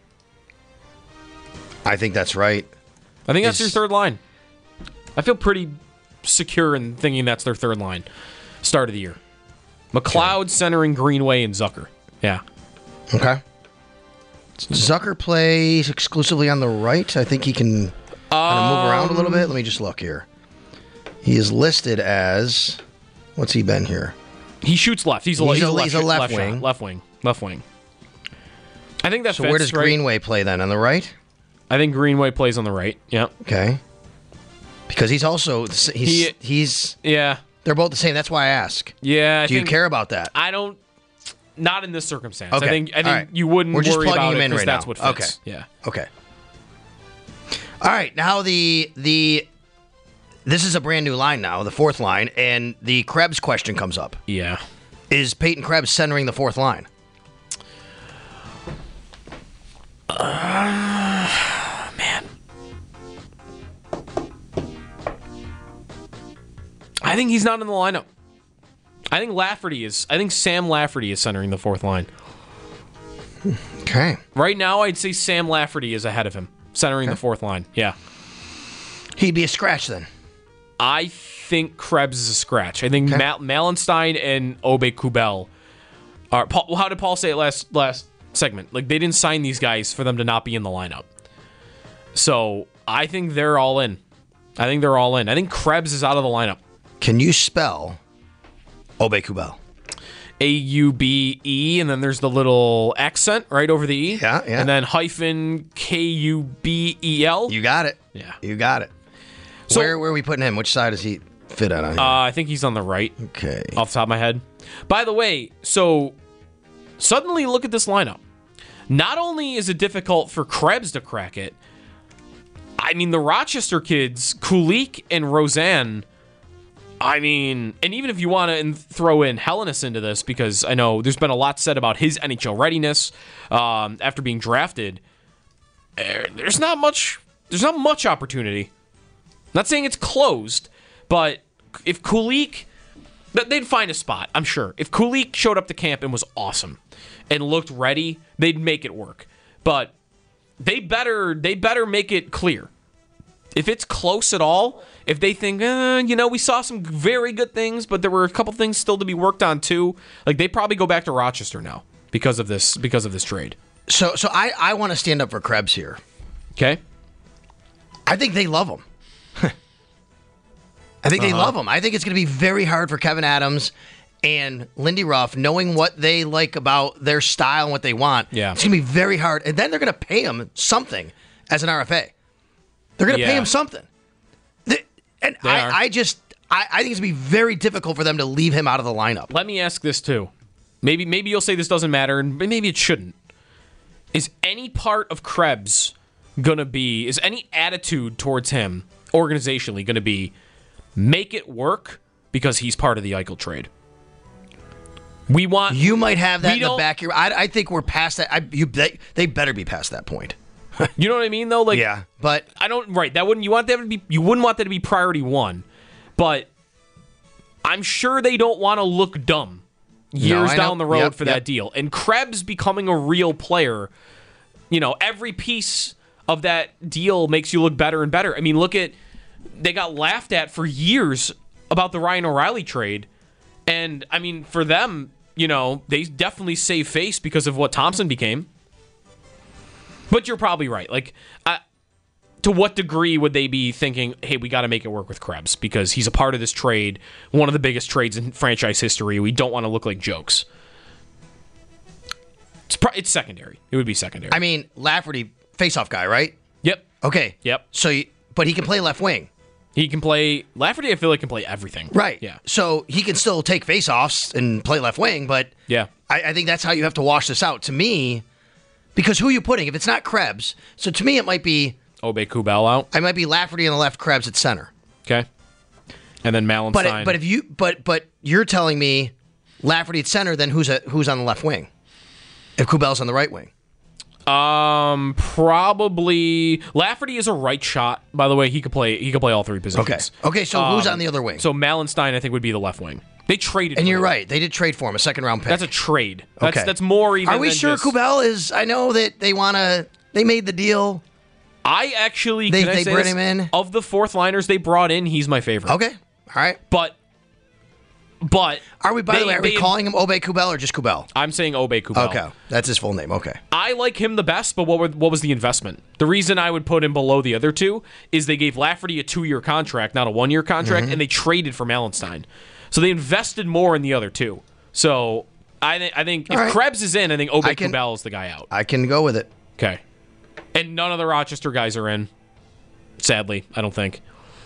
I think that's right. I think that's Is- your third line. I feel pretty secure in thinking that's their third line. Start of the year. McLeod centering Greenway and Zucker. Yeah. Okay. Does Zucker plays exclusively on the right? I think he can kind of move around a little bit. Let me just look here. He is listed as, what's he been here? He shoots left. He's a, He's he's a- a left, he's a left left shot. wing. Left wing. Left wing. I think that So fits, where does right? Greenway play then? On the right? I think Greenway plays on the right. Yeah. Okay. Because he's also he's He- he's Yeah. they're both the same. That's why I ask. Yeah. I Do you think- care about that? I don't. Not in this circumstance. Okay. I think. I think All right. you wouldn't We're just worry plugging about him it in because right that's now. what fits. Okay. Yeah. Okay. All right. Now the the this is a brand new line now, the fourth line, and the Krebs question comes up. Yeah. Is Peyton Krebs centering the fourth line? Uh, man. I think he's not in the lineup. I think Lafferty is. I think Sam Lafferty is centering the fourth line. Okay. Right now, I'd say Sam Lafferty is ahead of him, centering Okay. the fourth line. Yeah. He'd be a scratch then. I think Krebs is a scratch. I think Okay. Mal- Malenstein and Obe Kubel are. Paul, how did Paul say it last last segment? Like they didn't sign these guys for them to not be in the lineup. So I think they're all in. I think they're all in. I think Krebs is out of the lineup. Can you spell Obe Kubel? A U B E, and then there's the little accent right over the E. Yeah, yeah. And then hyphen K U B E L. You got it. Yeah. You got it. So- where where are we putting him? Which side does he fit on? Here? Uh, I think he's on the right. Okay. Off the top of my head. By the way, so suddenly look at this lineup. Not only is it difficult for Krebs to crack it, I mean, the Rochester kids, Kulik and Roseanne, I mean, and even if you want to throw in Hellenis into this, because I know there's been a lot said about his N H L readiness um, after being drafted, eh, there's not much. There's not much opportunity. Not saying it's closed, but if Kulik, they'd find a spot. I'm sure. If Kulik showed up to camp and was awesome and looked ready, they'd make it work. But they better they better make it clear. If it's close at all, if they think, eh, you know, we saw some very good things, but there were a couple things still to be worked on too, like they probably go back to Rochester now because of this because of this trade. So so I, I want to stand up for Krebs here. Okay. I think they love him. I think they Uh-huh. love him. I think it's going to be very hard for Kevin Adams and Lindy Ruff, knowing what they like about their style and what they want. Yeah. It's going to be very hard. And then they're going to pay him something as an R F A. They're going to Yeah. pay him something. They, and They I, are. I just, I, I think it's going to be very difficult for them to leave him out of the lineup. Let me ask this too. Maybe maybe you'll say this doesn't matter, and maybe it shouldn't. Is any part of Krebs gonna be? Is any attitude towards him organizationally gonna be make it work because he's part of the Eichel trade? We want. You might have that we in the don't- back here. I, I think we're past that. I, you, they, they better be past that point. You know what I mean, though. Like, Yeah, but I don't. Right. That wouldn't. You want that to be. You wouldn't want that to be priority one, but I'm sure they don't want to look dumb years I know. down the road Yep, for yep. that deal. And Krebs becoming a real player, you know, every piece of that deal makes you look better and better. I mean, look at they got laughed at for years about the Ryan O'Reilly trade, and I mean, for them, you know, they definitely saved face because of what Thompson became. But you're probably right. Like, I, to what degree would they be thinking, hey, we got to make it work with Krebs because he's a part of this trade, one of the biggest trades in franchise history. We don't want to look like jokes. It's, pro- it's secondary. It would be secondary. I mean, Lafferty, face-off guy, right? Yep. Okay. Yep. So, you, but he can play left wing. He can play, Lafferty, I feel like, can play everything. Right. Yeah. So he can still take face-offs and play left wing, but Yeah. I, I think that's how you have to wash this out. To me, because who are you putting? If it's not Krebs, so to me it might be Obe Kubel out. I might be Lafferty on the left, Krebs at center. Okay. And then Malenstein. But it, but if you but but you're telling me Lafferty at center, then who's a, who's on the left wing? If Kubel's on the right wing. Um, probably Lafferty is a right shot. By the way, he could play. He could play all three positions. Okay. Okay. So who's Um, on the other wing? So Malenstein, I think, would be the left wing. They traded, and for you're him. right. They did trade for him, a second round pick. That's a trade. That's Okay. that's more even. Are we than sure just- Kubel is? I know that they want to. They made the deal. I actually They- can I they say brought this? him in? Of the fourth liners they brought in. He's my favorite. Okay. All right. But but Are we? By they- the way, are we they- calling him Obe Kubel or just Kubel? I'm saying Obe Kubel. Okay, that's his full name. Okay. I like him the best, but what were, what was the investment? The reason I would put him below the other two is they gave Lafferty a two-year contract, not a one-year contract, Mhm. and they traded for Malenstein. So they invested more in the other two. So I, th- I think if right. Krebs is in, I think Obey I can- Kubel is the guy out. I can go with it. Okay. And none of the Rochester guys are in. Sadly, I don't think.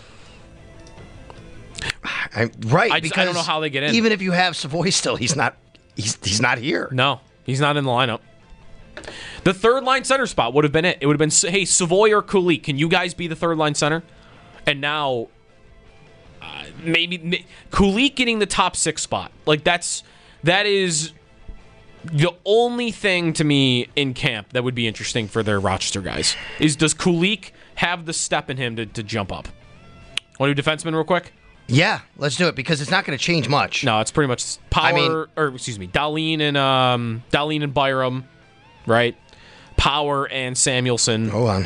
I, right, I, just, because I don't know how they get in. Even if you have Savoy still, he's not he's he's not here. No, he's not in the lineup. The third line center spot would have been it. It would have been, hey, Savoy or Kulik, can you guys be the third line center? And now, uh, maybe Kulik getting the top six spot. Like that's that is the only thing to me in camp that would be interesting for their Rochester guys. Is does Kulik have the step in him to, to jump up? Want to do defenseman real quick? Yeah, let's do it because it's not going to change much. No, it's pretty much Power, I mean, or excuse me, Dahlin and um, Dahlin and Byram, right? Power and Samuelson. Hold on.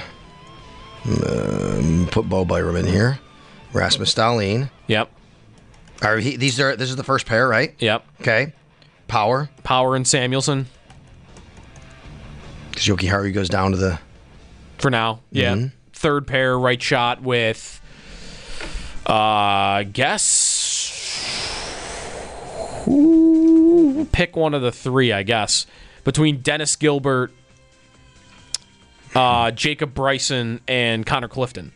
Um, put Bo Byram in here. Rasmus Dahlin. Yep. Are he, these are this is the first pair, right? Yep. Okay. Power. Power and Samuelson. Because Yoki Haru goes down to the. For now, yeah. Mm-hmm. Third pair, right shot with. Uh, I guess. Ooh, pick one of the three, I guess. Between Dennis Gilbert, uh, Jacob Bryson, and Connor Clifton.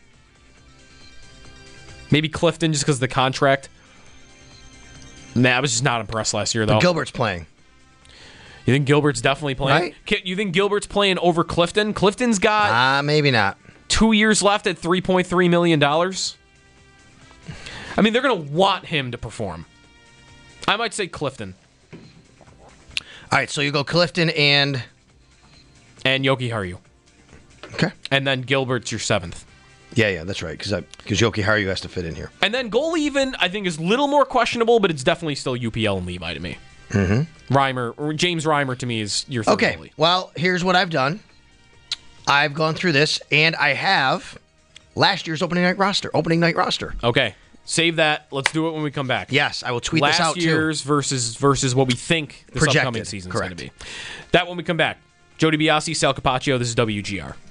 Maybe Clifton just because of the contract. Nah, I was just not impressed last year, though. But Gilbert's playing. You think Gilbert's definitely playing? Right. Ki- You think Gilbert's playing over Clifton? Clifton's got Uh, maybe not. two years left at three point three million dollars. I mean, they're going to want him to perform. I might say Clifton. All right, so you go Clifton and. And Yoki Haru. Okay. And then Gilbert's your seventh. Yeah, yeah, that's right. Because because Yoki Haru has to fit in here. And then goal even, I think, is a little more questionable, but it's definitely still U P L and Levi to me. Mm-hmm. Reimer, or James Reimer to me is your third Okay, goalie. well, here's what I've done. I've gone through this, and I have last year's opening night roster. Opening night roster. Okay, save that. Let's do it when we come back. Yes, I will tweet Last this out year's too. versus versus what we think this Projected, upcoming season is going to correct. be. That when we come back. Jody Biasi, Sal Capaccio. This is W G R.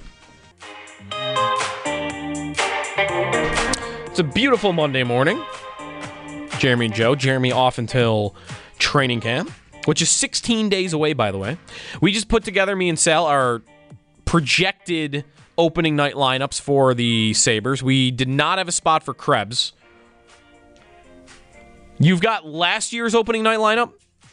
It's a beautiful Monday morning. Jeremy and Joe. Jeremy off until training camp, which is sixteen days away, by the way. We just put together, me and Sal, our projected opening night lineups for the Sabres. We did not have a spot for Krebs. You've got last year's opening night lineup?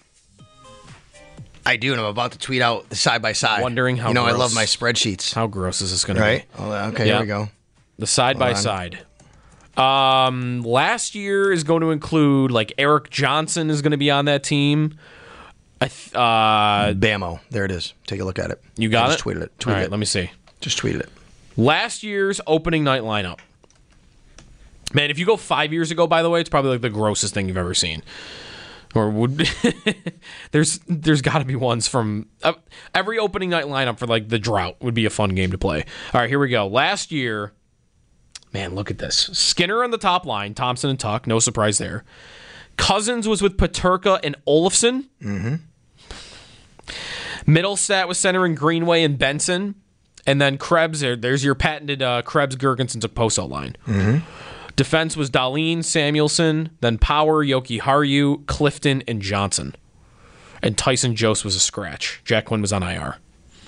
I do, and I'm about to tweet out the side by side. Wondering how You know, gross. I love my spreadsheets. How gross is this going Right? to be? Oh, okay, Yeah. here we go. The side by Hold on. side. Um, last year is going to include, like, Eric Johnson is going to be on that team. I th- uh, Bamo. There it is. Take a look at it. You got I it? just tweeted it. Tweeted All right, it. let me see. Just tweeted it. Last year's opening night lineup. Man, if you go five years ago, by the way, it's probably like the grossest thing you've ever seen. Or would there's there's got to be ones from uh, every opening night lineup for like the drought would be a fun game to play. All right, here we go. Last year, man, look at this. Skinner on the top line, Thompson and Tuck, no surprise there. Cousins was with Paterka and Olofsson. Mm-hmm. Middlestat was centering Greenway and Benson. And then Krebs, there, there's your patented uh, Krebs, Gergensen, Poso line. Mm-hmm. Defense was Dahlin, Samuelson, then Power, Yoki Haru, Clifton, and Johnson. And Tyson Jost was a scratch. Jack Quinn was on I R.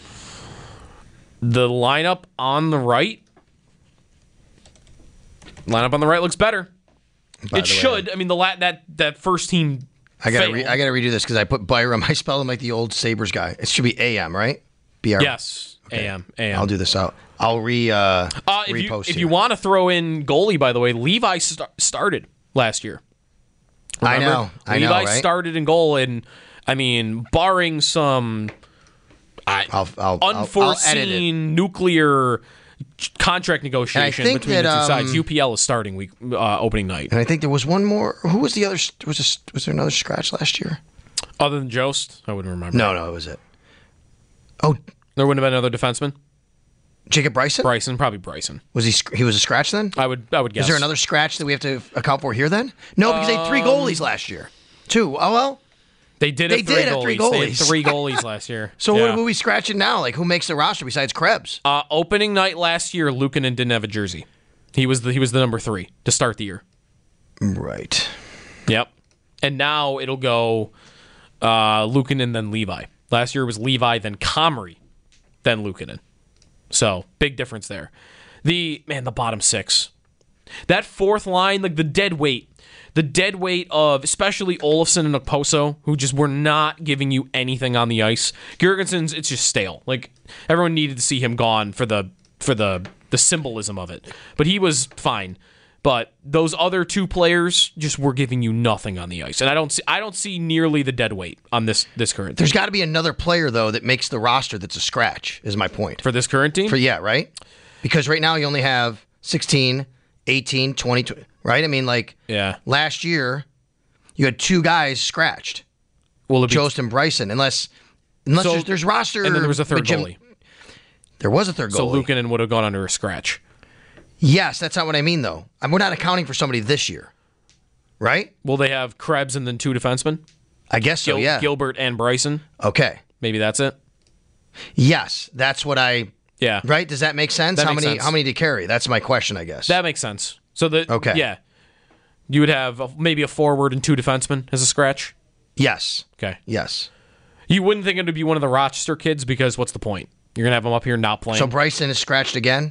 The lineup on the right, lineup on the right looks better. By it the way, should. I mean, the la- that that first team. I gotta failed. re- I gotta redo this because I put Byram. I spelled him like the old Sabres guy. It should be A M, right? B R. Yes, A M. A M. I'll do this out. I'll re uh, Uh, if you, repost if here. you want to throw in goalie, by the way, Levi st- started last year. I Remember? know. I Levi know, right? started in goal, and I mean, barring some I, I'll, I'll, I'll, unforeseen I'll edit it. nuclear contract negotiation think between the that, two sides, um, U P L is starting week uh, opening night. And I think there was one more. Who was the other? Was a, was there another scratch last year? Other than Jost, I wouldn't remember. No, no, it was it. Oh, there wouldn't have been another defenseman. Jacob Bryson. Bryson, probably Bryson. Was he? He was a scratch then? I would. I would guess. Is there another scratch that we have to account for here then? No, because they had three Um, goalies last year. Two. Oh well. They did. They have three did have goalies. three They had goalies. three goalies last year. So Yeah. what are we scratching now? Like who makes the roster besides Krebs? Uh, opening night last year, Luukkonen didn't have a jersey. He was the he was the number three to start the year. Right. Yep. And now it'll go uh, Luukkonen, then Levi. Last year it was Levi, then Comrie, then Luukkonen. So, big difference there. The, man, the bottom six. That fourth line, like the dead weight. The dead weight of especially Olofsson and Okposo, who just were not giving you anything on the ice. Girgensons, it's just stale. Like, everyone needed to see him gone for the for the the symbolism of it. But he was fine. But those other two players just were giving you nothing on the ice. And I don't see I don't see nearly the dead weight on this this current team. There's got to be another player, though, that makes the roster that's a scratch, is my point. For this current team? For Yeah, right? Because right now you only have sixteen, eighteen, twenty, twenty, right? I mean, like, yeah. Last year, you had two guys scratched. Well, be... Jost and Bryson, unless unless so, there's, there's roster. And then there was a third Jim, goalie. There was a third goalie. So Luukkonen would have gone under a scratch. Yes, that's not what I mean, though. We're not accounting for somebody this year, right? Will they have Krebs and then two defensemen? I guess so, Gil- yeah. Gilbert and Bryson? Okay. Maybe that's it? Yes, that's what I... Yeah. Right? Does that make sense? That how makes many sense. How many to carry? That's my question, I guess. That makes sense. So, the okay. yeah. You would have a, maybe a forward and two defensemen as a scratch? Yes. Okay. Yes. You wouldn't think it would be one of the Rochester kids because what's the point? You're going to have them up here not playing. So Bryson is scratched again?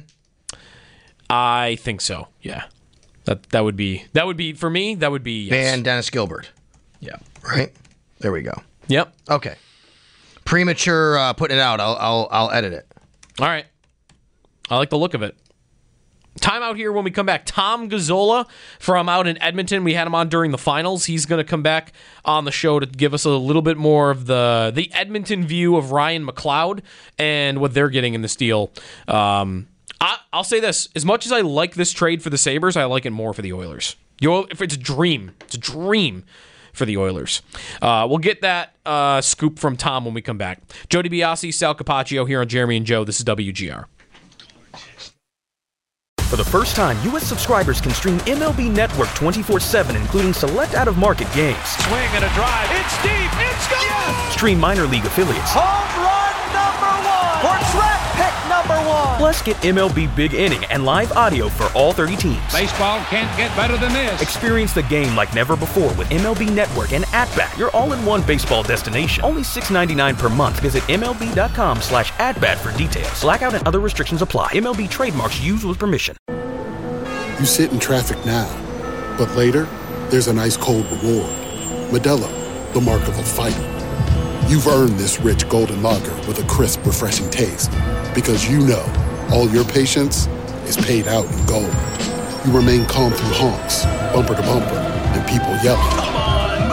I think so. Yeah, that that would be that would be for me. That would be yes. And Dennis Gilbert. Yeah. Right. There we go. Yep. Okay. Premature uh, putting it out. I'll I'll I'll edit it. All right. I like the look of it. Time out here when we come back. Tom Gazzola from out in Edmonton. We had him on during the finals. He's going to come back on the show to give us a little bit more of the the Edmonton view of Ryan McLeod and what they're getting in this deal. Um, I, I'll say this. As much as I like this trade for the Sabres, I like it more for the Oilers. You, if it's a dream, it's a dream for the Oilers. Uh, we'll get that uh, scoop from Tom when we come back. Joe DiBiase, Sal Capaccio here on Jeremy and Joe. This is W G R. For the first time, U S subscribers can stream M L B Network twenty-four seven, including select out-of-market games. Swing and a drive. It's deep. It's gone. Yes! Stream minor league affiliates. Home run number one. Or draft pick number one. Plus, get M L B Big Inning and live audio for all thirty teams. Baseball can't get better than this. Experience the game like never before with M L B Network and At-Bat, your all-in-one baseball destination. Only six dollars and ninety-nine cents per month. Visit MLB.com slash at-bat for details. Blackout and other restrictions apply. M L B trademarks used with permission. You sit in traffic now, but later, there's an ice-cold reward. Modelo, the mark of a fighter. You've earned this rich golden lager with a crisp, refreshing taste. Because you know, all your patience is paid out in gold. You remain calm through honks, bumper to bumper, and people yelling. Come on,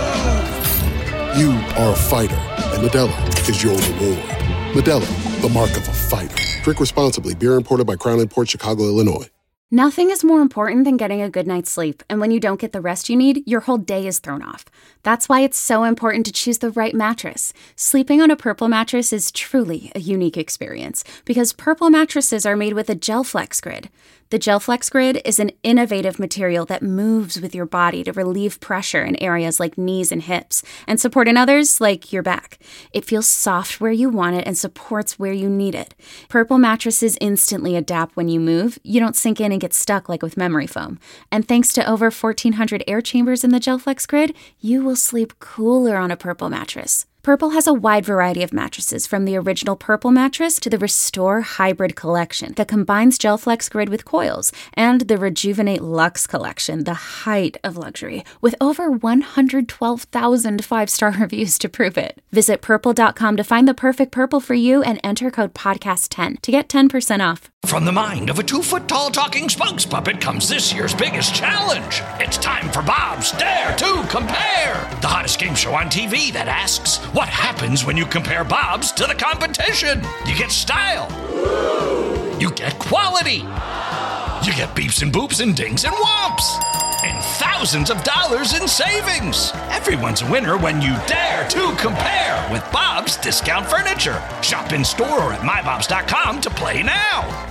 move! You are a fighter, and Modelo is your reward. Modelo, the mark of a fighter. Drink responsibly. Beer imported by Crown Imports, Chicago, Illinois. Nothing is more important than getting a good night's sleep, and when you don't get the rest you need, your whole day is thrown off. That's why it's so important to choose the right mattress. Sleeping on a Purple mattress is truly a unique experience, because Purple mattresses are made with a GelFlex Grid. The GelFlex Grid is an innovative material that moves with your body to relieve pressure in areas like knees and hips, and support in others like your back. It feels soft where you want it and supports where you need it. Purple mattresses instantly adapt when you move. You don't sink in and get stuck like with memory foam. And thanks to over fourteen hundred air chambers in the GelFlex Grid, you will sleep cooler on a Purple mattress. Purple has a wide variety of mattresses, from the original Purple mattress to the Restore Hybrid collection that combines GelFlex Grid with coils, and the Rejuvenate Luxe collection, the height of luxury, with over one hundred twelve thousand five-star reviews to prove it. Visit purple dot com to find the perfect Purple for you and enter code podcast ten to get ten percent off. From the mind of a two-foot-tall talking spokes puppet comes this year's biggest challenge. It's time for Bob's Dare to Compare, the hottest game show on T V that asks, what happens when you compare Bob's to the competition? You get style. You get quality. You get beeps and boops and dings and whomps. And thousands of dollars in savings. Everyone's a winner when you dare to compare with Bob's Discount Furniture. Shop in store or at my bobs dot com to play now.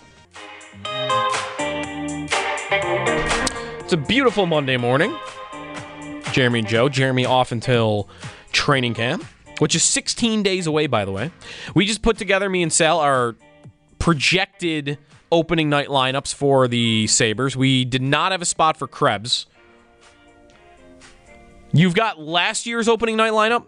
It's a beautiful Monday morning. Jeremy and Joe. Jeremy off until training camp, which is sixteen days away, by the way. We just put together, me and Sal, our projected opening night lineups for the Sabres. We did not have a spot for Krebs. You've got last year's opening night lineup?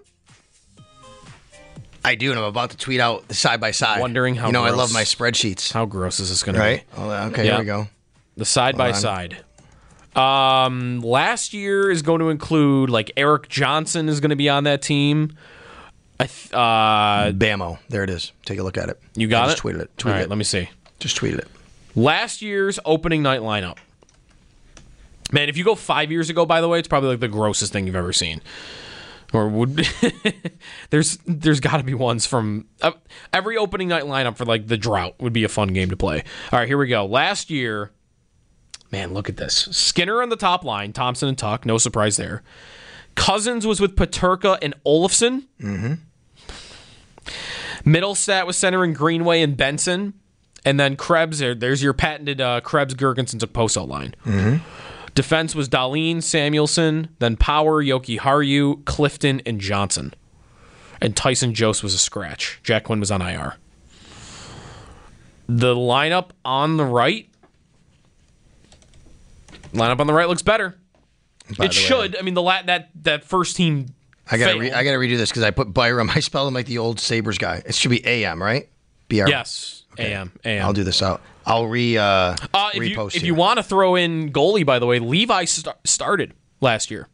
I do, and I'm about to tweet out the side-by-side. Wondering how You know, gross. I love my spreadsheets. How gross is this going Right? to be? Oh, okay, Yeah. here we go. The side-by-side. Um, last year is going to include, like, Eric Johnson is going to be on that team. I th- uh, Bamo. There it is. Take a look at it. You got I it? just tweeted it. Tweeted All right, it. let me see. Just tweeted it. Last year's opening night lineup. Man, if you go five years ago, by the way, it's probably like the grossest thing you've ever seen. Or would there's there's got to be ones from uh, every opening night lineup for like the drought would be a fun game to play. All right, here we go. Last year, man, look at this. Skinner on the top line, Thompson and Tuck, no surprise there. Cousins was with Paterka and Olofsson. Mm-hmm. Middlestat was centering Greenway and Benson. And then Krebs, there, there's your patented uh, Krebs, Girgensons, and Poso line. Mm-hmm. Defense was Dahlin, Samuelson, then Power, Yoki Haru, Clifton, and Johnson. And Tyson Jost was a scratch. Jack Quinn was on I R. The lineup on the right, lineup on the right looks better. By it the should. way- I mean, the la- that that first team. I gotta failed. re- I gotta redo this because I put Byram. I spelled him like the old Sabres guy. It should be A M, right? B R. Yes, A M. A M. I'll do this out. I'll re uh, Uh, if you, repost if here. you want to throw in goalie, by the way, Levi st- started last year.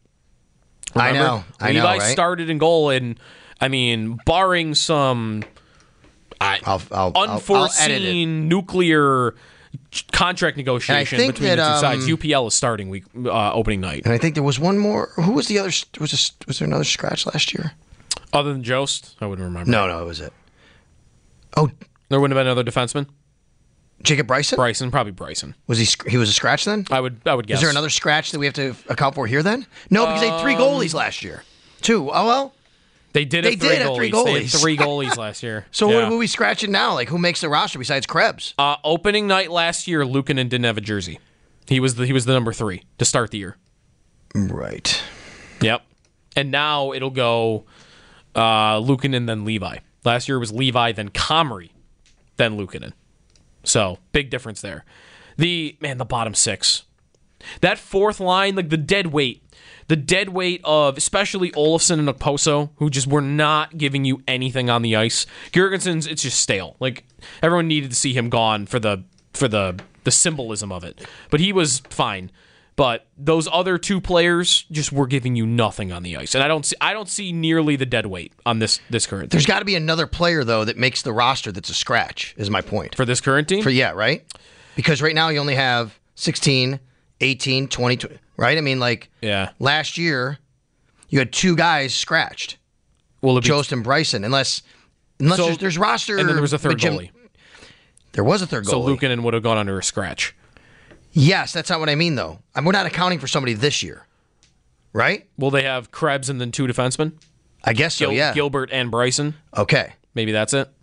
I Remember? know. I Levi know, right? started in goal, and I mean, barring some I, I'll, I'll, I'll- unforeseen I'll edit it. nuclear contract negotiation think between the two that, sides, um, U P L is starting week uh, opening night. And I think there was one more. Who was the other? Was this, was there another scratch last year? Other than Jost, I wouldn't remember. No, no, it was it. Oh, there wouldn't have been another defenseman. Jacob Bryson. Bryson, probably Bryson. Was he? sc- He was a scratch then? I would. I would guess. Is there another scratch that we have to account for here then? No, because they had three Um, goalies last year. Two. Oh well. They did. They Have three did have goalies. three They had goalies. three goalies last year. So Yeah. what are we scratching now? Like who makes the roster besides Krebs? Uh, opening night last year, Luukkonen didn't have a jersey. He was the he was the number three to start the year. Right. Yep. And now it'll go uh, Luukkonen then Levi. Last year it was Levi then Comrie then Luukkonen. So big difference there. The man, the bottom six, that fourth line, like the dead weight, the dead weight of especially Olofsson and Okposo, who just were not giving you anything on the ice. Girgensons, it's just stale. Like everyone needed to see him gone for the for the the symbolism of it, but he was fine. But those other two players just were giving you nothing on the ice, and I don't see I don't see nearly the dead weight on this this current. There's team. got to be another player though that makes the roster that's a scratch. Is my point for this current team. For yeah, right? Because right now you only have sixteen, eighteen, twenty, twenty right? I mean, like yeah. Last year you had two guys scratched. Well, be, Jost and Bryson, unless unless so, there's, there's roster, and then there was a third Jim, goalie. There was a third goalie. So Luukkonen would have gone under a scratch. Yes, that's not what I mean, though. I'm, we're not accounting for somebody this year, right? Will they have Krebs and then two defensemen? I guess so, Gil- yeah. Gilbert and Bryson. Okay. Maybe that's it.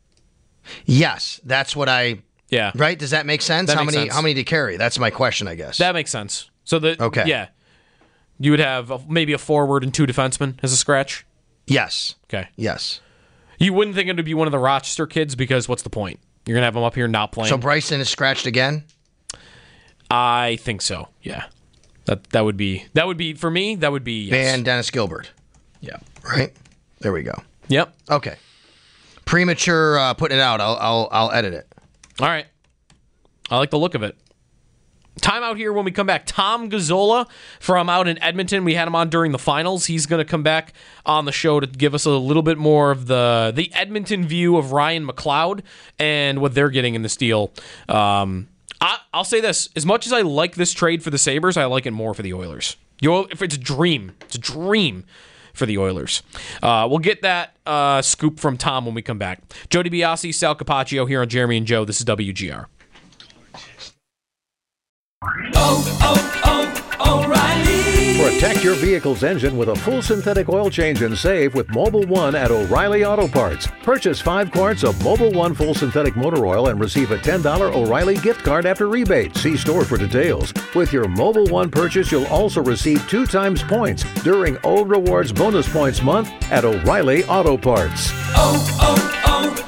Yes, that's what I... Yeah. Right? Does that make sense? That how makes many sense. How many to carry? That's my question, I guess. That makes sense. So the Okay. yeah, you would have a, maybe a forward and two defensemen as a scratch. Yes. Okay. Yes. You wouldn't think it would be one of the Rochester kids because what's the point? You're gonna have them up here not playing. So Bryson is scratched again? I think so. Yeah. That that would be that would be for me. That would be yes. And Dennis Gilbert. Yeah. Right. There we go. Yep. Okay. Premature uh, putting it out. I'll I'll I'll edit it. All right. I like the look of it. Time out here when we come back. Tom Gazzola from out in Edmonton. We had him on during the finals. He's going to come back on the show to give us a little bit more of the the Edmonton view of Ryan McLeod and what they're getting in this deal. Um, I, I'll say this. As much as I like this trade for the Sabres, I like it more for the Oilers. You, if it's a dream, it's a dream for the Oilers. Uh, we'll get that uh, scoop from Tom when we come back. Joe DiBiase, Sal Capaccio here on Jeremy and Joe. This is W G R. Oh, oh, oh, O'Reilly. Protect your vehicle's engine with a full synthetic oil change and save with Mobil one at O'Reilly Auto Parts. Purchase five quarts of Mobil one full synthetic motor oil and receive a ten dollars O'Reilly gift card after rebate. See store for details. With your Mobil one purchase, you'll also receive two times points during O Rewards Bonus Points Month at O'Reilly Auto Parts. Oh,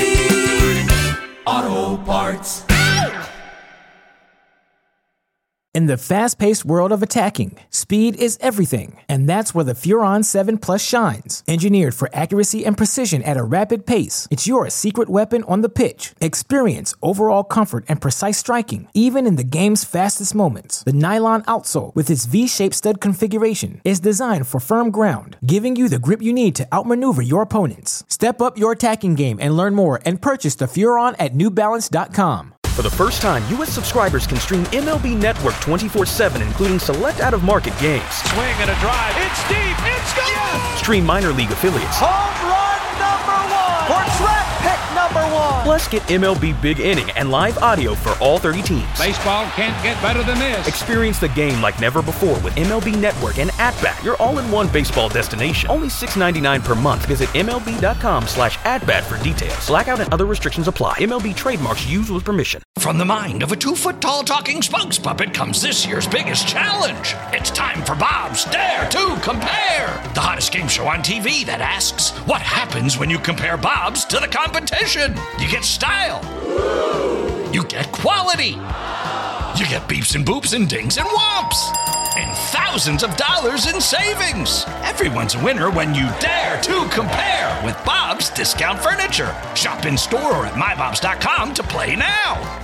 oh, oh, O'Reilly Auto Parts. In the fast-paced world of attacking, speed is everything, and that's where the Furon seven Plus shines. Engineered for accuracy and precision at a rapid pace, it's your secret weapon on the pitch. Experience overall comfort and precise striking, even in the game's fastest moments. The nylon outsole, with its V-shaped stud configuration, is designed for firm ground, giving you the grip you need to outmaneuver your opponents. Step up your attacking game and learn more and purchase the Furon at new balance dot com. For the first time, U S subscribers can stream M L B Network twenty-four seven, including select out-of-market games. Swing and a drive. It's deep. It's gone. Yes! Stream minor league affiliates. Home run number one. Or draft pick number one. Plus, get M L B Big Inning and live audio for all thirty teams. Baseball can't get better than this. Experience the game like never before with M L B Network and At-Bat, your all-in-one baseball destination. Only six ninety-nine per month. Visit MLB.com slash at-bat for details. Blackout and other restrictions apply. M L B trademarks used with permission. From the mind of a two-foot-tall talking spokes puppet comes this year's biggest challenge. It's time for Bob's Dare to Compare, the hottest game show on T V that asks, what happens when you compare Bob's to the competition? You get style. You get quality. You get beeps and boops and dings and whomps. And thousands of dollars in savings. Everyone's a winner when you dare to compare with Bob's Discount Furniture. Shop in store or at my bobs dot com to play now.